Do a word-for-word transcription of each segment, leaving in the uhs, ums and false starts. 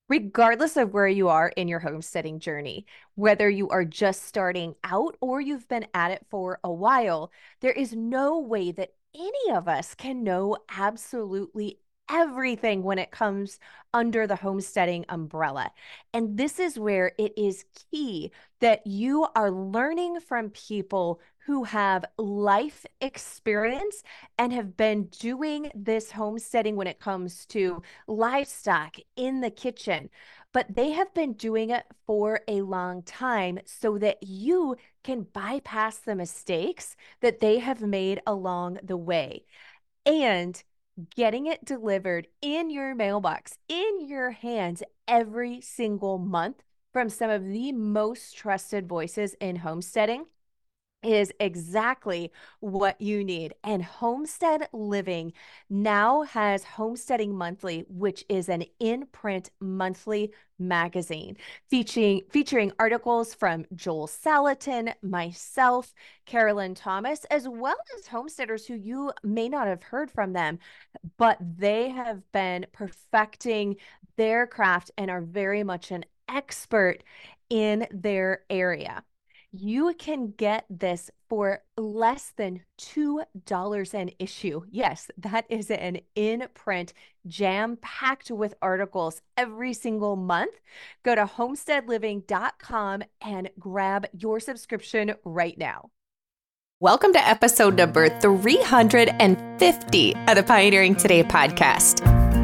Regardless of where you are in your homesteading journey, whether you are just starting out or you've been at it for a while, there is no way that any of us can know absolutely everything when it comes under the homesteading umbrella. And this is where it is key that you are learning from people who have life experience and have been doing this homesteading when it comes to livestock in the kitchen, but they have been doing it for a long time so that you can bypass the mistakes that they have made along the way. And getting it delivered in your mailbox, in your hands every single month from some of the most trusted voices in homesteading is exactly what you need. And Homestead Living now has Homesteading Monthly, which is an in-print monthly magazine featuring featuring articles from Joel Salatin, myself, Carolyn Thomas, as well as homesteaders who you may not have heard from them, but they have been perfecting their craft and are very much an expert in their area. You can get this for less than two dollars an issue. Yes, that is an in print, jam packed with articles every single month. Go to homestead living dot com and grab your subscription right now. Welcome to episode number three hundred fifty of the Pioneering Today podcast.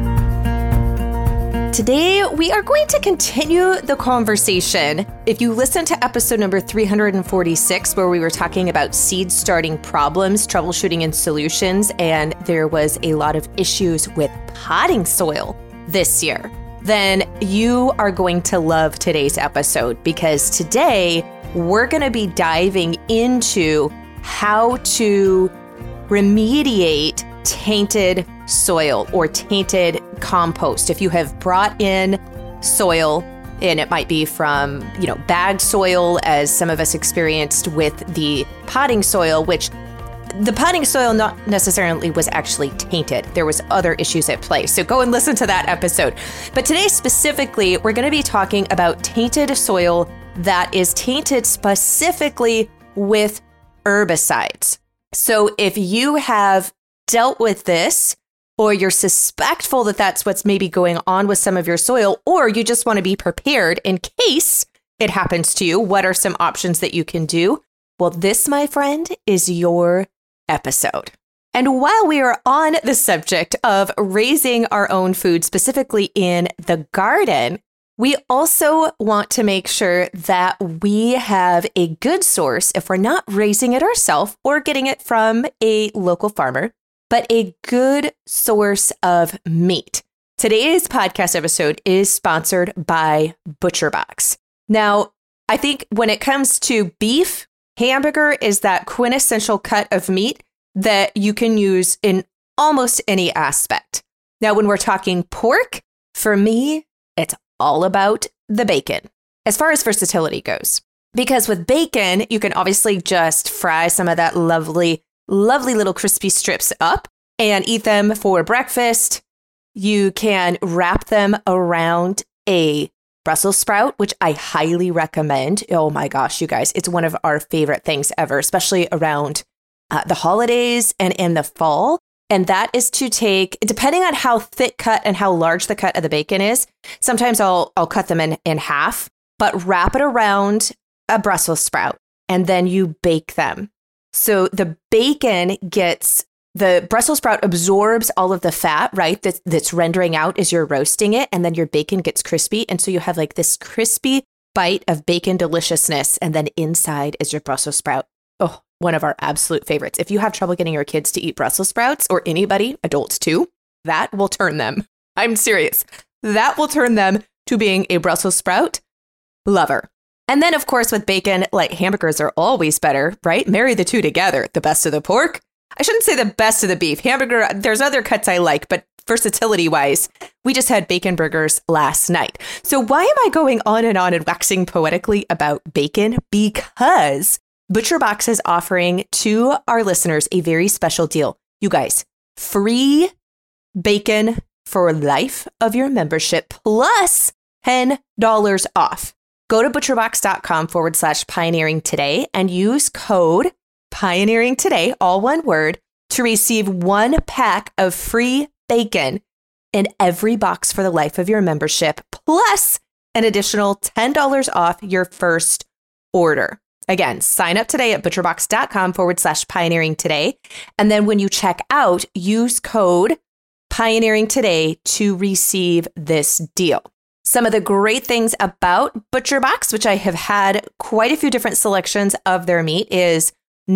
Today, we are going to continue the conversation. If you listen to episode number three hundred forty-six, where we were talking about seed starting problems, troubleshooting, and solutions, and there was a lot of issues with potting soil this year, then you are going to love today's episode, because today we're going to be diving into how to remediate tainted soil or tainted compost. If you have brought in soil, and it might be from, you know, bagged soil, as some of us experienced with the potting soil, which the potting soil not necessarily was actually tainted. There was other issues at play. So go and listen to that episode. But today specifically, we're going to be talking about tainted soil that is tainted specifically with herbicides. So if you have dealt with this, or you're suspectful that that's what's maybe going on with some of your soil, or you just want to be prepared in case it happens to you, what are some options that you can do? Well, this, my friend, is your episode. And while we are on the subject of raising our own food, specifically in the garden, we also want to make sure that we have a good source, if we're not raising it ourselves or getting it from a local farmer, but a good source of meat. Today's podcast episode is sponsored by ButcherBox. Now, I think when it comes to beef, hamburger is that quintessential cut of meat that you can use in almost any aspect. Now, when we're talking pork, for me, it's all about the bacon as far as versatility goes. Because with bacon, you can obviously just fry some of that lovely lovely little crispy strips up and eat them for breakfast. You can wrap them around a Brussels sprout, which I highly recommend. Oh my gosh, you guys, it's one of our favorite things ever, especially around uh, the holidays and in the fall. And that is to take, depending on how thick cut and how large the cut of the bacon is, sometimes I'll I'll cut them in, in half, but wrap it around a Brussels sprout and then you bake them. So the bacon gets, the Brussels sprout absorbs all of the fat, right? That, that's rendering out as you're roasting it. And then your bacon gets crispy. And so you have like this crispy bite of bacon deliciousness. And then inside is your Brussels sprout. Oh, one of our absolute favorites. If you have trouble getting your kids to eat Brussels sprouts, or anybody, adults too, that will turn them. I'm serious. That will turn them to being a Brussels sprout lover. And then, of course, with bacon, like hamburgers are always better, right? Marry the two together. The best of the pork. I shouldn't say the best of the beef. Hamburger, there's other cuts I like, but versatility wise, we just had bacon burgers last night. So why am I going on and on and waxing poetically about bacon? Because ButcherBox is offering to our listeners a very special deal. You guys, free bacon for life of your membership, plus ten dollars off. Go to butcherbox.com forward slash pioneering today and use code pioneering today, all one word, to receive one pack of free bacon in every box for the life of your membership, plus an additional ten dollars off your first order. Again, sign up today at butcherbox.com forward slash pioneering today. And then when you check out, use code pioneering today to receive this deal. Some of the great things about ButcherBox, which I have had quite a few different selections of their meat, is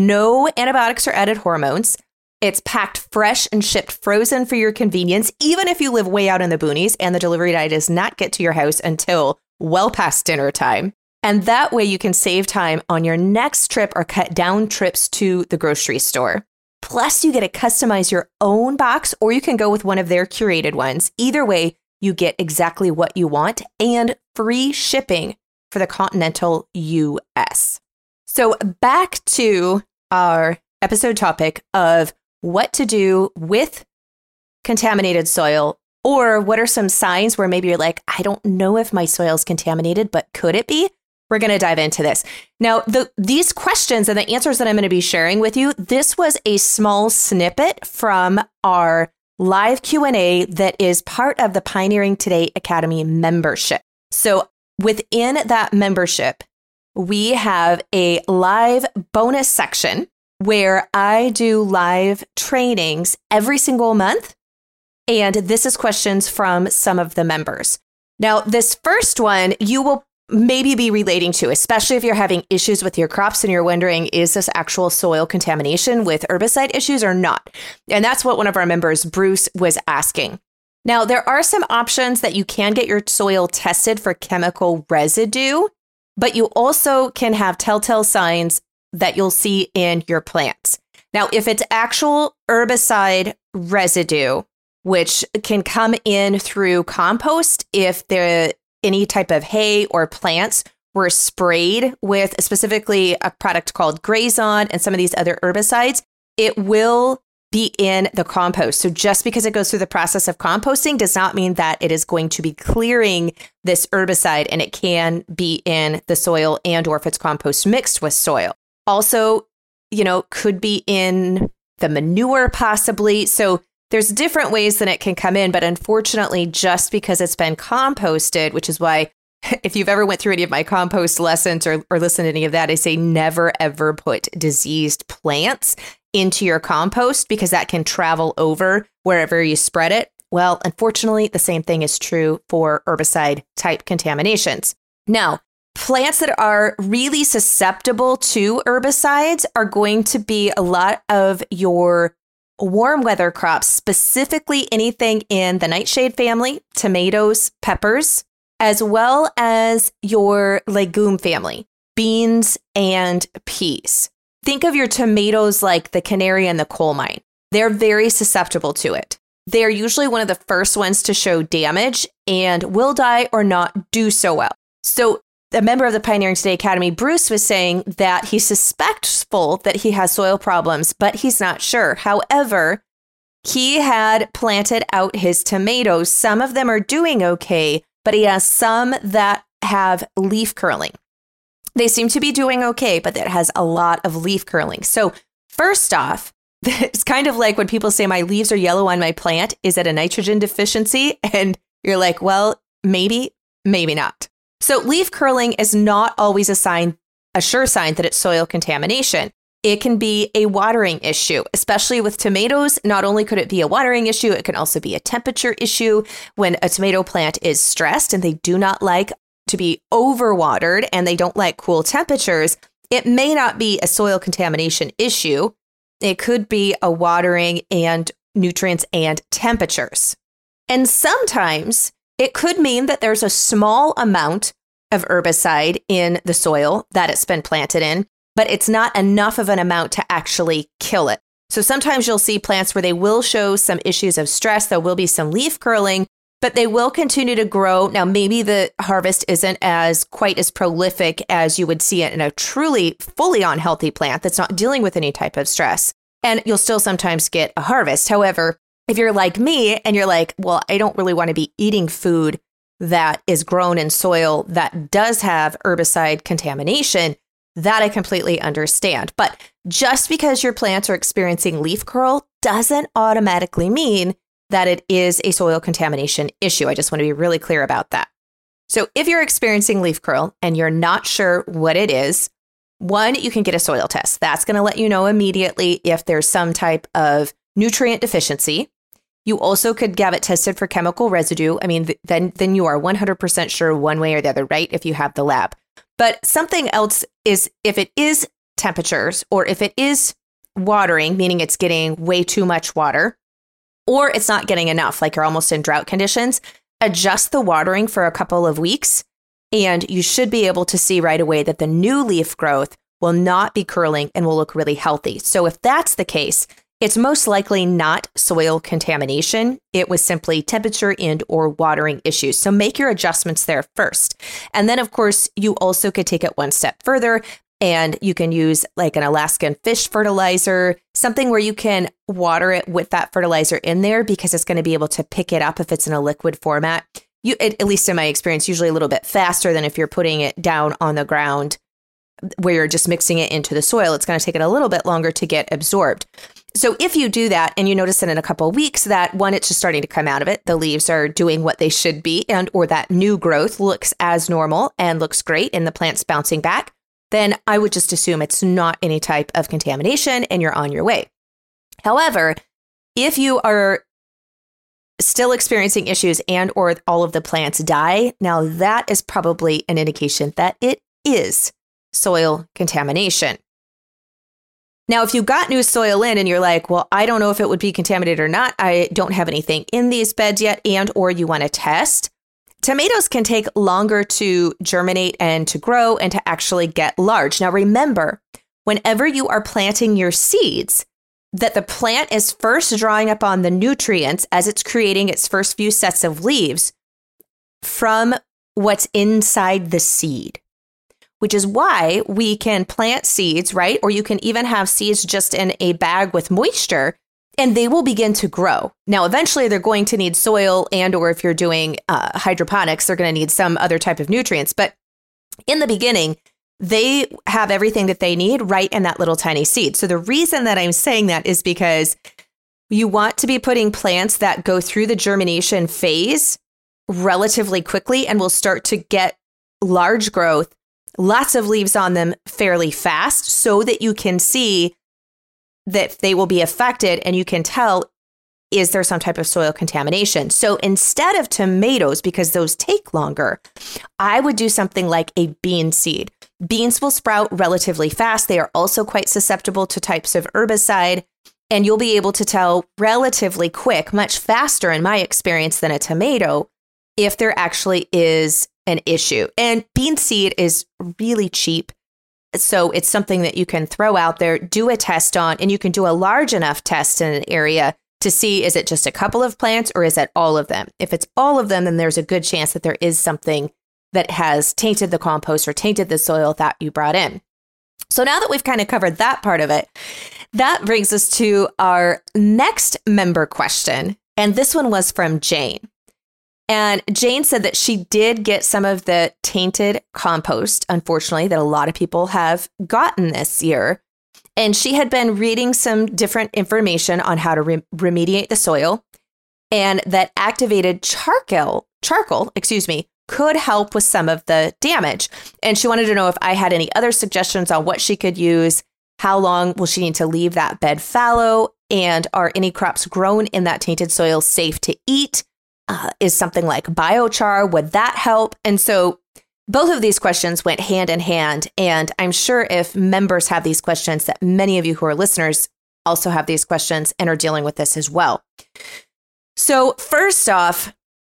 no antibiotics or added hormones. It's packed fresh and shipped frozen for your convenience, even if you live way out in the boonies and the delivery guy does not get to your house until well past dinner time. And that way you can save time on your next trip or cut down trips to the grocery store. Plus, you get to customize your own box, or you can go with one of their curated ones. Either way, you get exactly what you want and free shipping for the continental U S. So back to our episode topic of what to do with contaminated soil, or what are some signs where maybe you're like, I don't know if my soil is contaminated, but could it be? We're going to dive into this. Now, the, these questions and the answers that I'm going to be sharing with you, this was a small snippet from our live Q and A that is part of the Pioneering Today Academy membership. So within that membership, we have a live bonus section where I do live trainings every single month. And this is questions from some of the members. Now, this first one you will maybe be relating to, especially if you're having issues with your crops and you're wondering, is this actual soil contamination with herbicide issues or not? And that's what one of our members, Bruce, was asking. Now, there are some options that you can get your soil tested for chemical residue, but you also can have telltale signs that you'll see in your plants. Now, if it's actual herbicide residue, which can come in through compost, if the any type of hay or plants were sprayed with specifically a product called Grazon and some of these other herbicides, it will be in the compost. So just because it goes through the process of composting does not mean that it is going to be clearing this herbicide, and it can be in the soil and or if it's compost mixed with soil. Also, you know, could be in the manure possibly. So there's different ways that it can come in, but unfortunately, just because it's been composted, which is why if you've ever went through any of my compost lessons or, or listened to any of that, I say never, ever put diseased plants into your compost because that can travel over wherever you spread it. Well, unfortunately, the same thing is true for herbicide type contaminations. Now, plants that are really susceptible to herbicides are going to be a lot of your warm weather crops, specifically anything in the nightshade family, tomatoes, peppers, as well as your legume family, beans and peas. Think of your tomatoes like the canary in the coal mine. They're very susceptible to it. They're usually one of the first ones to show damage and will die or not do so well. So a member of the Pioneering Today Academy, Bruce, was saying that he's suspectful that he has soil problems, but he's not sure. However, he had planted out his tomatoes. Some of them are doing okay, but he has some that have leaf curling. They seem to be doing okay, but it has a lot of leaf curling. So first off, it's kind of like when people say my leaves are yellow on my plant. Is it a nitrogen deficiency? And you're like, well, maybe, maybe not. So leaf curling is not always a sign, a sure sign that it's soil contamination. It can be a watering issue, especially with tomatoes. Not only could it be a watering issue, it can also be a temperature issue when a tomato plant is stressed and they do not like to be overwatered and they don't like cool temperatures. It may not be a soil contamination issue. It could be a watering and nutrients and temperatures. And sometimes it could mean that there's a small amount of herbicide in the soil that it's been planted in, but it's not enough of an amount to actually kill it. So sometimes you'll see plants where they will show some issues of stress. There will be some leaf curling, but they will continue to grow. Now, maybe the harvest isn't as quite as prolific as you would see it in a truly fully unhealthy plant that's not dealing with any type of stress. And you'll still sometimes get a harvest. However, if you're like me and you're like, well, I don't really want to be eating food that is grown in soil that does have herbicide contamination, that I completely understand. But just because your plants are experiencing leaf curl doesn't automatically mean that it is a soil contamination issue. I just want to be really clear about that. So if you're experiencing leaf curl and you're not sure what it is, one, you can get a soil test. That's going to let you know immediately if there's some type of nutrient deficiency. You also could have it tested for chemical residue. I mean, th- then, then you are one hundred percent sure one way or the other, right? If you have the lab. But something else is if it is temperatures or if it is watering, meaning it's getting way too much water, or it's not getting enough, like you're almost in drought conditions, adjust the watering for a couple of weeks, and you should be able to see right away that the new leaf growth will not be curling and will look really healthy. So if that's the case, it's most likely not soil contamination. It was simply temperature and or watering issues. So make your adjustments there first. And then, of course, you also could take it one step further and you can use like an Alaskan fish fertilizer, something where you can water it with that fertilizer in there because it's going to be able to pick it up if it's in a liquid format. You, at least in my experience, usually a little bit faster than if you're putting it down on the ground where you're just mixing it into the soil. It's going to take it a little bit longer to get absorbed. So if you do that and you notice that in a couple of weeks that one, it's just starting to come out of it, the leaves are doing what they should be, and or that new growth looks as normal and looks great and the plant's bouncing back, then I would just assume it's not any type of contamination and you're on your way. However, if you are still experiencing issues and or all of the plants die, now that is probably an indication that it is soil contamination. Now, if you got new soil in and you're like, well, I don't know if it would be contaminated or not, I don't have anything in these beds yet, and or you want to test, tomatoes can take longer to germinate and to grow and to actually get large. Now, remember, whenever you are planting your seeds, that the plant is first drawing up on the nutrients as it's creating its first few sets of leaves from what's inside the seed, which is why we can plant seeds, right? Or you can even have seeds just in a bag with moisture, and they will begin to grow. Now, eventually they're going to need soil, and or if you're doing uh, hydroponics, they're going to need some other type of nutrients. But in the beginning, they have everything that they need right in that little tiny seed. So the reason that I'm saying that is because you want to be putting plants that go through the germination phase relatively quickly and will start to get large growth, lots of leaves on them fairly fast, so that you can see that they will be affected and you can tell, is there some type of soil contamination? So instead of tomatoes, because those take longer, I would do something like a bean seed. Beans will sprout relatively fast. They are also quite susceptible to types of herbicide, and you'll be able to tell relatively quick, much faster in my experience than a tomato, if there actually is an issue. And bean seed is really cheap. So it's something that you can throw out there, do a test on, and you can do a large enough test in an area to see, is it just a couple of plants or is it all of them? If it's all of them, then there's a good chance that there is something that has tainted the compost or tainted the soil that you brought in. So now that we've kind of covered that part of it, that brings us to our next member question. And this one was from Jane. And Jane said that she did get some of the tainted compost, unfortunately, that a lot of people have gotten this year. And she had been reading some different information on how to re- remediate the soil, and that activated charcoal, charcoal, excuse me, could help with some of the damage. And she wanted to know if I had any other suggestions on what she could use, how long will she need to leave that bed fallow, and are any crops grown in that tainted soil safe to eat? Uh, is something like biochar, would that help? And so both of these questions went hand in hand. And I'm sure if members have these questions, that many of you who are listeners also have these questions and are dealing with this as well. So first off,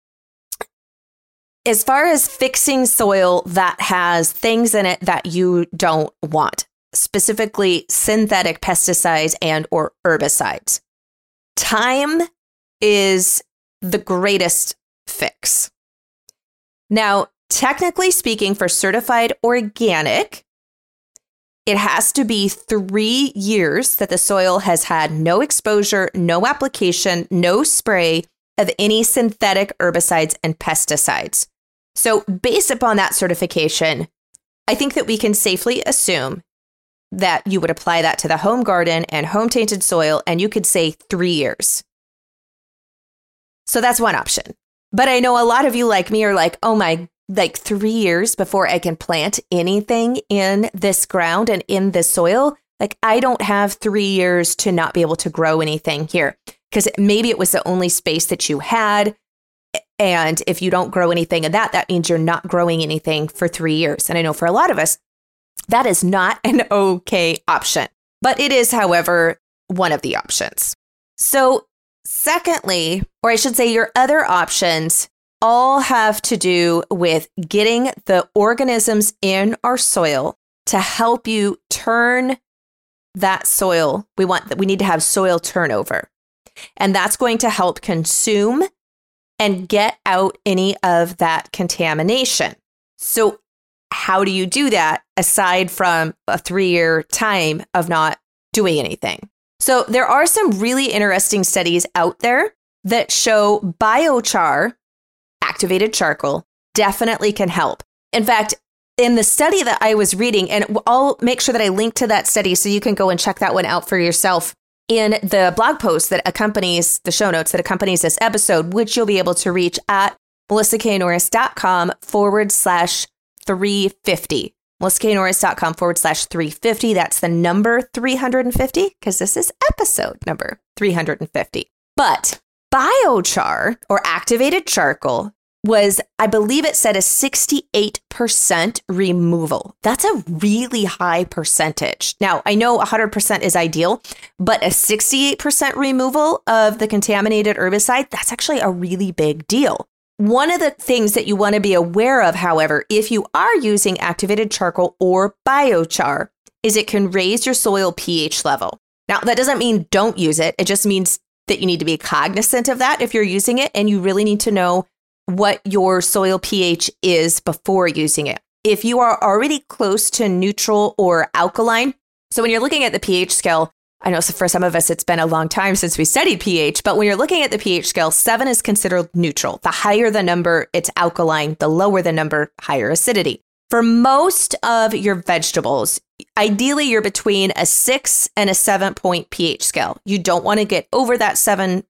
as far as fixing soil that has things in it that you don't want, specifically synthetic pesticides and or herbicides, time is the greatest fix. Now, technically speaking, for certified organic, it has to be three years that the soil has had no exposure, no application, no spray, of any synthetic herbicides and pesticides. So based upon that certification, I think that we can safely assume that you would apply that to the home garden and home tainted soil, and you could say three years. So that's one option. But I know a lot of you like me are like, oh my, like three years before I can plant anything in this ground and in this soil. Like I don't have three years to not be able to grow anything here because maybe it was the only space that you had. And if you don't grow anything in that, that means you're not growing anything for three years. And I know for a lot of us, that is not an okay option. But it is, however, one of the options. So secondly, or I should say your other options all have to do with getting the organisms in our soil to help you turn that soil. We want that we need to have soil turnover. And that's going to help consume and get out any of that contamination. So how do you do that aside from a three-year time of not doing anything? So there are some really interesting studies out there that show biochar, activated charcoal, definitely can help. In fact, in the study that I was reading, and I'll make sure that I link to that study so you can go and check that one out for yourself in the blog post that accompanies the show notes that accompanies this episode, which you'll be able to reach at melissaknorris.com forward slash 350. melissaknorris.com forward slash 350. That's the number three hundred fifty because this is episode number three hundred fifty. But biochar or activated charcoal was, I believe it said a sixty-eight percent removal. That's a really high percentage. Now, I know one hundred percent is ideal, but a sixty-eight percent removal of the contaminated herbicide, that's actually a really big deal. One of the things that you want to be aware of, however, if you are using activated charcoal or biochar, is it can raise your soil pH level. Now, that doesn't mean don't use it. It just means that you need to be cognizant of that if you're using it, and you really need to know what your soil pH is before using it. If you are already close to neutral or alkaline, so when you're looking at the pH scale, I know for some of us it's been a long time since we studied pH, but when you're looking at the pH scale, seven is considered neutral. The higher the number, it's alkaline. The lower the number, higher acidity. For most of your vegetables, ideally you're between a six and a seven point pH scale. You don't want to get over that seven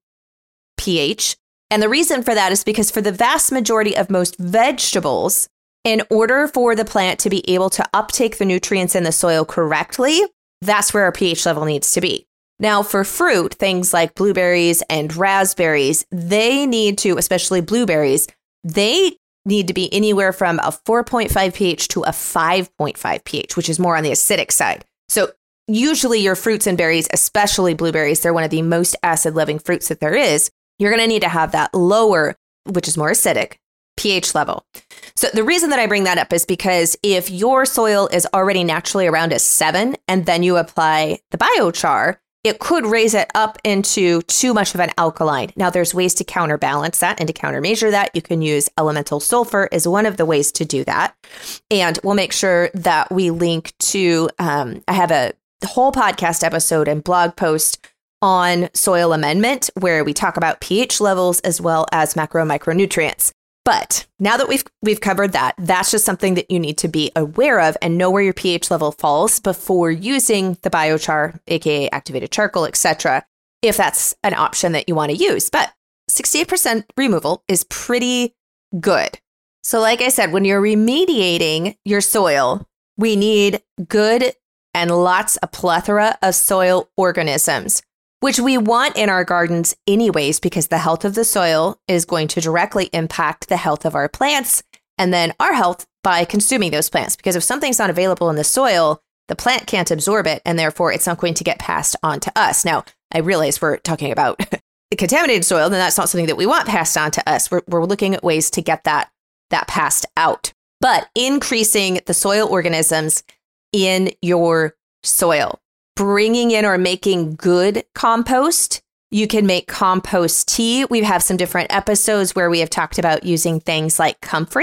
pH. And the reason for that is because for the vast majority of most vegetables, in order for the plant to be able to uptake the nutrients in the soil correctly, that's where our pH level needs to be. Now, for fruit, things like blueberries and raspberries, they need to, especially blueberries, they need to be anywhere from a four point five pH to a five point five pH, which is more on the acidic side. So usually your fruits and berries, especially blueberries, they're one of the most acid-loving fruits that there is. You're going to need to have that lower, which is more acidic, pH level. So the reason that I bring that up is because if your soil is already naturally around a seven and then you apply the biochar, it could raise it up into too much of an alkaline. Now, there's ways to counterbalance that and to countermeasure that. You can use elemental sulfur is one of the ways to do that. And we'll make sure that we link to, um, I have a whole podcast episode and blog post on soil amendment where we talk about pH levels as well as macro and micronutrients. But now that we've we've covered that, that's just something that you need to be aware of and know where your pH level falls before using the biochar, aka activated charcoal, et cetera, if that's an option that you want to use. But sixty-eight percent removal is pretty good. So like I said, when you're remediating your soil, we need good and lots, a plethora of soil organisms, which we want in our gardens anyways, because the health of the soil is going to directly impact the health of our plants and then our health by consuming those plants. Because if something's not available in the soil, the plant can't absorb it, and therefore it's not going to get passed on to us. Now, I realize we're talking about contaminated soil, and that's not something that we want passed on to us. We're, we're looking at ways to get that, that passed out. But increasing the soil organisms in your soil, bringing in or making good compost. You can make compost tea. We have some different episodes where we have talked about using things like comfrey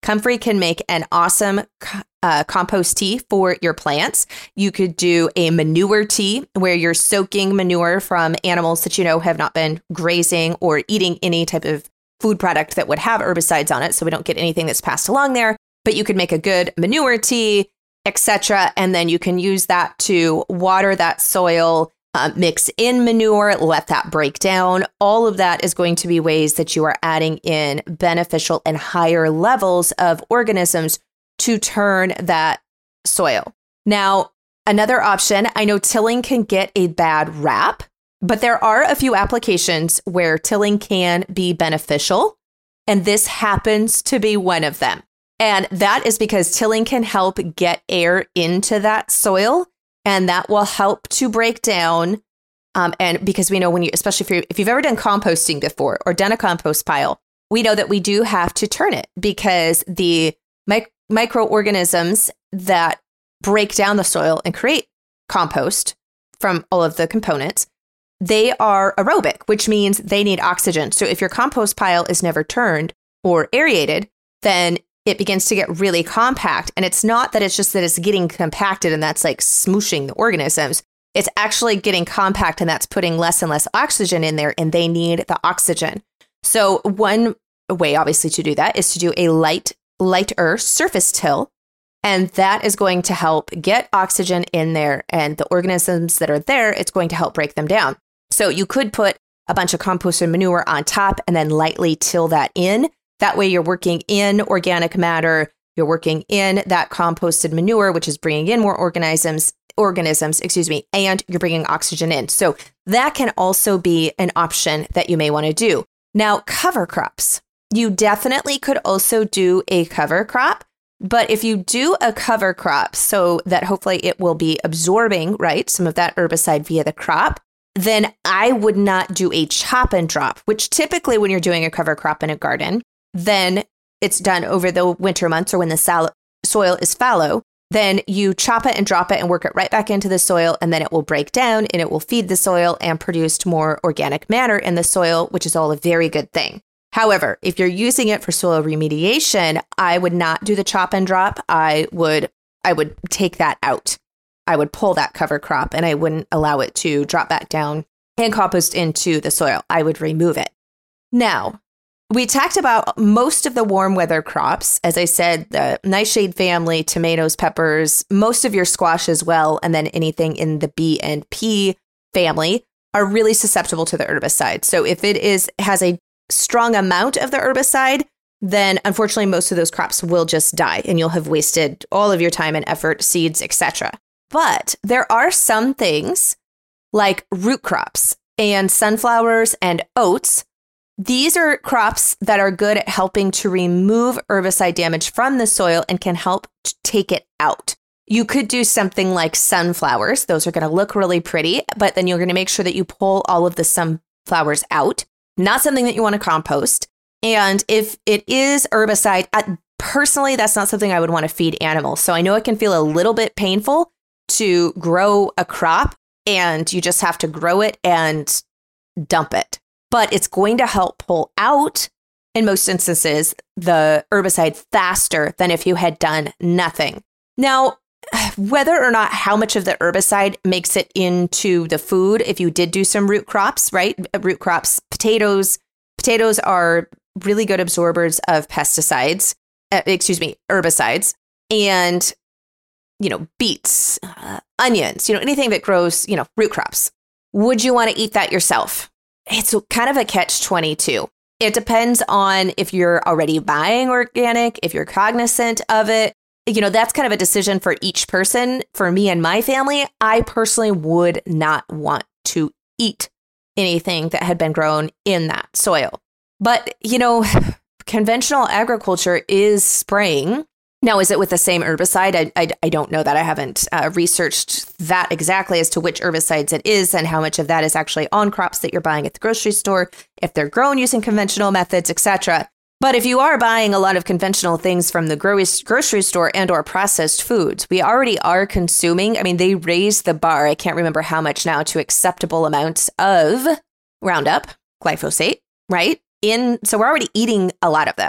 Comfrey can make an awesome uh, compost tea for your plants. You could do a manure tea where you're soaking manure from animals that you know have not been grazing or eating any type of food product that would have herbicides on it, so we don't get anything that's passed along there. But you could make a good manure tea, et cetera, and then you can use that to water that soil, uh, mix in manure, let that break down. All of that is going to be ways that you are adding in beneficial and higher levels of organisms to turn that soil. Now, another option, I know tilling can get a bad rap, but there are a few applications where tilling can be beneficial, and this happens to be one of them. And that is because tilling can help get air into that soil, and that will help to break down. Um, and because we know when you, especially if, you if you've ever done composting before or done a compost pile, we know that we do have to turn it because the mic- microorganisms that break down the soil and create compost from all of the components, they are aerobic, which means they need oxygen. So if your compost pile is never turned or aerated, then it begins to get really compact. And it's not that it's just that it's getting compacted and that's like smooshing the organisms. It's actually getting compact and that's putting less and less oxygen in there, and they need the oxygen. So one way, obviously, to do that is to do a light, lighter surface till. And that is going to help get oxygen in there, and the organisms that are there, it's going to help break them down. So you could put a bunch of compost and manure on top and then lightly till that in. That way you're working in organic matter, you're working in that composted manure, which is bringing in more organisms, organisms, excuse me, and you're bringing oxygen in. So that can also be an option that you may want to do. Now, cover crops. You definitely could also do a cover crop, but if you do a cover crop so that hopefully it will be absorbing, right, some of that herbicide via the crop, then I would not do a chop and drop, which typically when you're doing a cover crop in a garden, then it's done over the winter months or when the sal- soil is fallow, then you chop it and drop it and work it right back into the soil, and then it will break down and it will feed the soil and produce more organic matter in the soil, which is all a very good thing. However, if you're using it for soil remediation, I would not do the chop and drop. I would I would take that out. I would pull that cover crop and I wouldn't allow it to drop back down and compost into the soil. I would remove it. Now, we talked about most of the warm weather crops. As I said, the nightshade family, tomatoes, peppers, most of your squash as well, and then anything in the B and P family are really susceptible to the herbicide. So if it is has a strong amount of the herbicide, then unfortunately most of those crops will just die and you'll have wasted all of your time and effort, seeds, et cetera. But there are some things like root crops and sunflowers and oats. These are crops that are good at helping to remove herbicide damage from the soil and can help to take it out. You could do something like sunflowers. Those are going to look really pretty, but then you're going to make sure that you pull all of the sunflowers out. Not something that you want to compost. And if it is herbicide, I, personally, that's not something I would want to feed animals. So I know it can feel a little bit painful to grow a crop and you just have to grow it and dump it. But it's going to help pull out, in most instances, the herbicide faster than if you had done nothing. Now, whether or not how much of the herbicide makes it into the food, if you did do some root crops, right? Root crops, potatoes. Potatoes are really good absorbers of pesticides, uh, excuse me, herbicides. And, you know, beets, uh, onions, you know, anything that grows, you know, root crops. Would you want to eat that yourself? It's kind of a catch twenty-two. It depends on if you're already buying organic, if you're cognizant of it. You know, that's kind of a decision for each person. For me and my family, I personally would not want to eat anything that had been grown in that soil. But, you know, conventional agriculture is spraying. Now, is it with the same herbicide? I, I, I don't know that. I haven't uh, researched that exactly as to which herbicides it is and how much of that is actually on crops that you're buying at the grocery store, if they're grown using conventional methods, et cetera. But if you are buying a lot of conventional things from the grocery store and or processed foods, we already are consuming. I mean, they raised the bar. I can't remember how much now to acceptable amounts of Roundup, glyphosate, right? In so we're already eating a lot of that.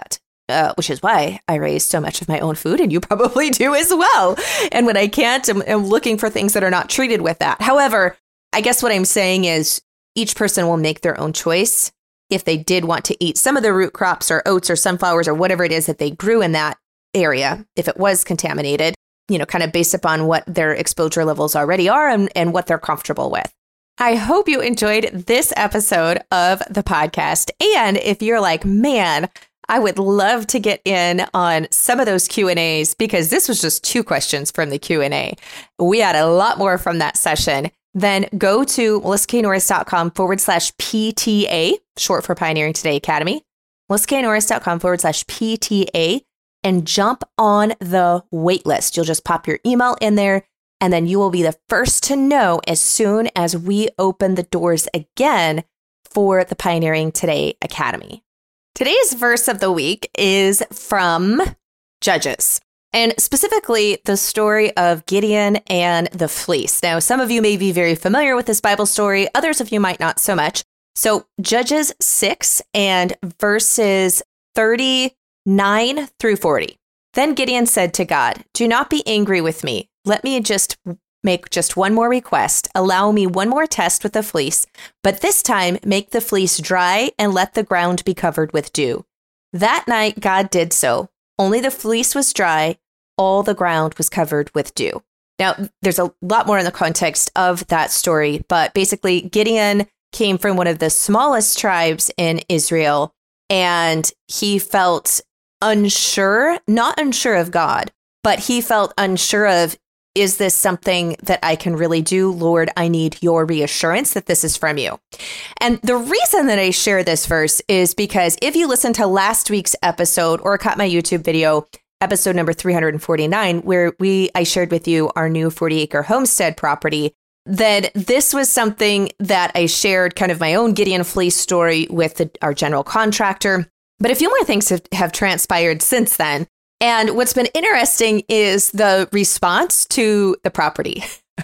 Uh, which is why I raise so much of my own food, and you probably do as well. And when I can't, I'm, I'm looking for things that are not treated with that. However, I guess what I'm saying is each person will make their own choice. If they did want to eat some of the root crops or oats or sunflowers or whatever it is that they grew in that area, if it was contaminated, you know, kind of based upon what their exposure levels already are and, and what they're comfortable with. I hope you enjoyed this episode of the podcast. And if you're like, man, I would love to get in on some of those Q and A's, because this was just two questions from the Q and A. We had a lot more from that session. Then go to melissaknorris.com forward slash PTA, short for Pioneering Today Academy, melissaknorris.com forward slash PTA, and jump on the wait list. You'll just pop your email in there, and then you will be the first to know as soon as we open the doors again for the Pioneering Today Academy. Today's verse of the week is from Judges, and specifically the story of Gideon and the fleece. Now, some of you may be very familiar with this Bible story. Others of you might not so much. So Judges six and verses thirty-nine through forty. Then Gideon said to God, "Do not be angry with me. Let me just make just one more request. Allow me one more test with the fleece, but this time make the fleece dry and let the ground be covered with dew." That night, God did so. Only the fleece was dry. All the ground was covered with dew. Now, there's a lot more in the context of that story, but basically Gideon came from one of the smallest tribes in Israel, and he felt unsure, not unsure of God, but he felt unsure of, is this something that I can really do? Lord, I need your reassurance that this is from you. And the reason that I share this verse is because if you listen to last week's episode or caught my YouTube video, episode number three hundred forty-nine, where we I shared with you our new forty acre homestead property, then this was something that I shared kind of my own Gideon fleece story with the, our general contractor. But a few more things have, have transpired since then. And what's been interesting is the response to the property.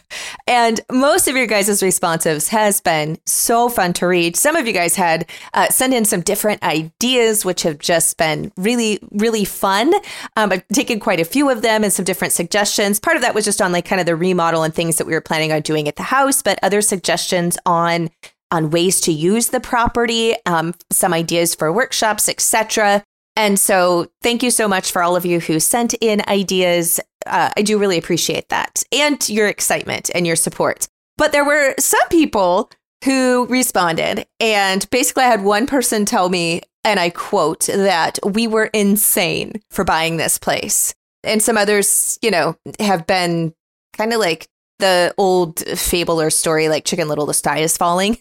And most of your guys' responses has been so fun to read. Some of you guys had uh, sent in some different ideas, which have just been really, really fun. Um, I've taken quite a few of them and some different suggestions. Part of that was just on like kind of the remodel and things that we were planning on doing at the house, but other suggestions on on ways to use the property, um, some ideas for workshops, et cetera. And so thank you so much for all of you who sent in ideas. Uh, I do really appreciate that and your excitement and your support. But there were some people who responded, and basically I had one person tell me, and I quote, that we were insane for buying this place. And some others, you know, have been kind of like the old fable or story, like Chicken Little, the sky is falling.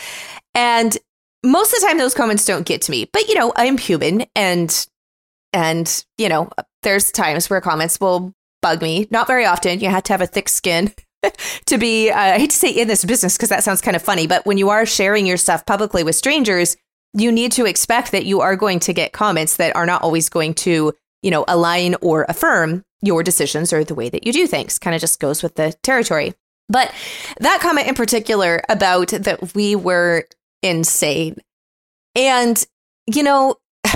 And most of the time those comments don't get to me, but you know, I'm human, and, and, you know, there's times where comments will bug me. Not very often. You have to have a thick skin to be, uh, I hate to say in this business because that sounds kind of funny, but when you are sharing your stuff publicly with strangers, you need to expect that you are going to get comments that are not always going to, you know, align or affirm your decisions or the way that you do things. Kind of just goes with the territory. But that comment in particular about that we were insane. And, you know,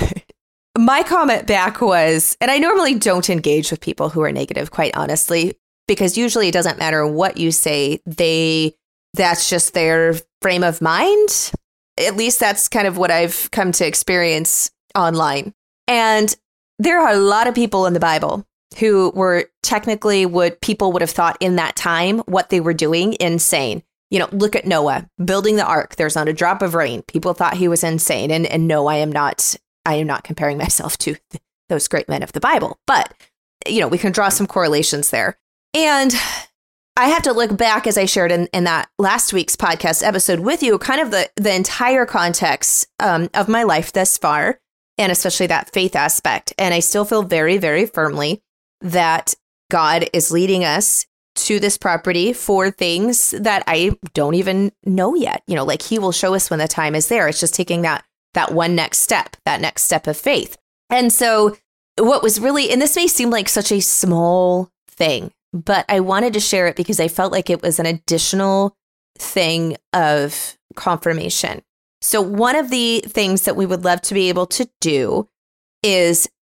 my comment back was, and I normally don't engage with people who are negative, quite honestly, because usually it doesn't matter what you say. They, that's just their frame of mind. At least that's kind of what I've come to experience online. And there are a lot of people in the Bible who were technically what people would have thought in that time, what they were doing, insane. You know, look at Noah building the ark. There's not a drop of rain. People thought he was insane. And, and no, I am not. I am not comparing myself to th- those great men of the Bible. But, you know, we can draw some correlations there. And I have to look back, as I shared in, in that last week's podcast episode with you, kind of the, the entire context um, of my life thus far, and especially that faith aspect. And I still feel very, very firmly that God is leading us to this property for things that I don't even know yet. You know, like he will show us when the time is there. It's just taking that that one next step, that next step of faith. And so what was really, and this may seem like such a small thing, but I wanted to share it because I felt like it was an additional thing of confirmation. So one of the things that we would love to be able to do is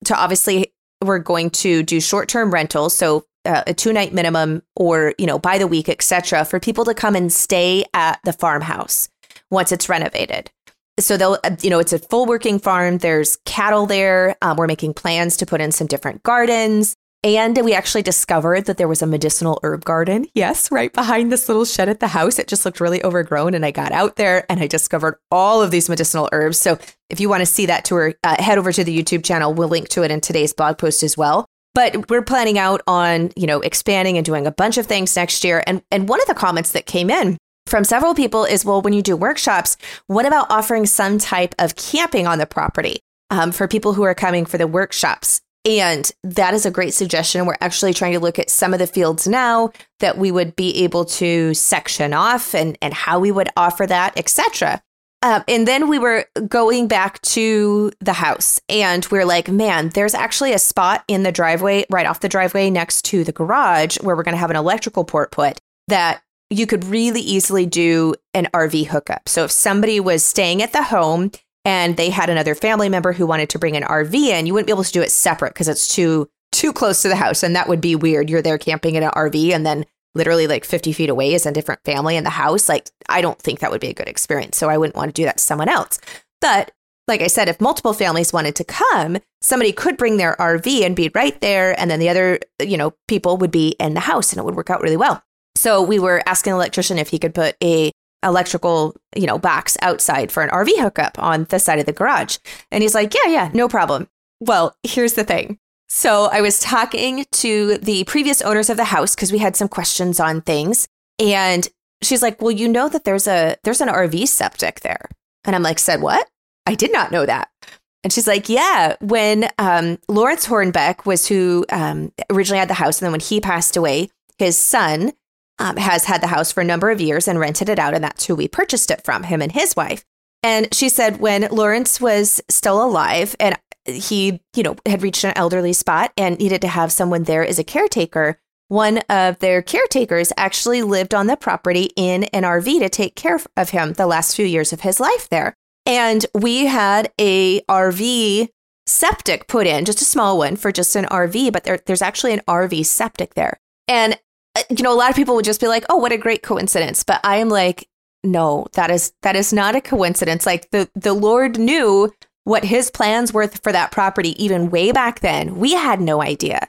to obviously, we're going to do short-term rentals. So uh, a two night minimum or, you know, by the week, et cetera, for people to come and stay at the farmhouse once it's renovated. So they'll, you know, it's a full working farm. There's cattle there. Um, we're making plans to put in some different gardens. And we actually discovered that there was a medicinal herb garden. Yes, right behind this little shed at the house. It just looked really overgrown. And I got out there and I discovered all of these medicinal herbs. So if you want to see that tour, uh, head over to the YouTube channel. We'll link to it in today's blog post as well. But we're planning out on, you know, expanding and doing a bunch of things next year. And, and one of the comments that came in from several people is, well, when you do workshops, what about offering some type of camping on the property um, for people who are coming for the workshops? And that is a great suggestion. We're actually trying to look at some of the fields now that we would be able to section off and, and how we would offer that, et cetera. Um, and then we were going back to the house and we're like, man, there's actually a spot in the driveway, right off the driveway next to the garage where we're going to have an electrical port put that you could really easily do an R V hookup. So if somebody was staying at the home and they had another family member who wanted to bring an R V in, you wouldn't be able to do it separate because it's too too close to the house. And that would be weird. You're there camping in an R V and then literally like fifty feet away is a different family in the house. Like, I don't think that would be a good experience. So I wouldn't want to do that to someone else. But like I said, if multiple families wanted to come, somebody could bring their R V and be right there. And then the other, you know, people would be in the house and it would work out really well. So we were asking the electrician if he could put a electrical, you know, box outside for an R V hookup on the side of the garage. And he's like, yeah, yeah, no problem. Well, here's the thing. So I was talking to the previous owners of the house because we had some questions on things. And she's like, well, you know that there's a there's an R V septic there. And I'm like, said what? I did not know that. And she's like, yeah, when um, Lawrence Hornbeck was who um, originally had the house. And then when he passed away, his son Um, has had the house for a number of years and rented it out. And that's who we purchased it from, him and his wife. And she said when Lawrence was still alive and he, you know, had reached an elderly spot and needed to have someone there as a caretaker, one of their caretakers actually lived on the property in an R V to take care of him the last few years of his life there. And we had a R V septic put in, just a small one for just an R V, but there, there's actually an R V septic there. And you know, a lot of people would just be like, oh, what a great coincidence. But I am like, no, that is that is not a coincidence. Like the, the Lord knew what his plans were for that property even way back then. We had no idea.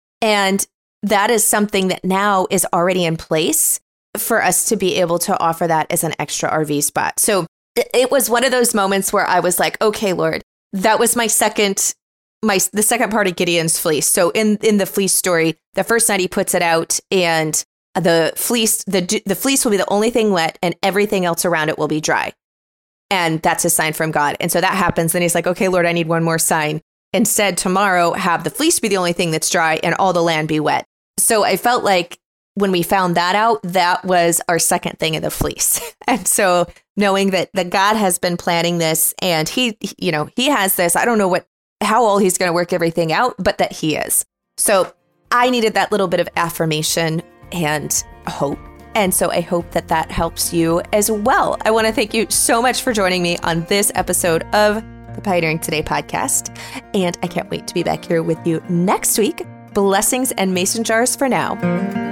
And that is something that now is already in place for us to be able to offer that as an extra R V spot. So it was one of those moments where I was like, okay, Lord, that was my second My the second part of Gideon's fleece. So in, in the fleece story, the first night he puts it out and the fleece, the the fleece will be the only thing wet and everything else around it will be dry. And that's a sign from God. And so that happens. And he's like, okay, Lord, I need one more sign. Instead, tomorrow, have the fleece be the only thing that's dry and all the land be wet. So I felt like when we found that out, that was our second thing in the fleece. And so knowing that, that God has been planning this and he, you know, he has this, I don't know what, how all he's going to work everything out, but that he is. So I needed that little bit of affirmation and hope. And so I hope that that helps you as well. I want to thank you so much for joining me on this episode of the Pioneering Today podcast. And I can't wait to be back here with you next week. Blessings and mason jars for now.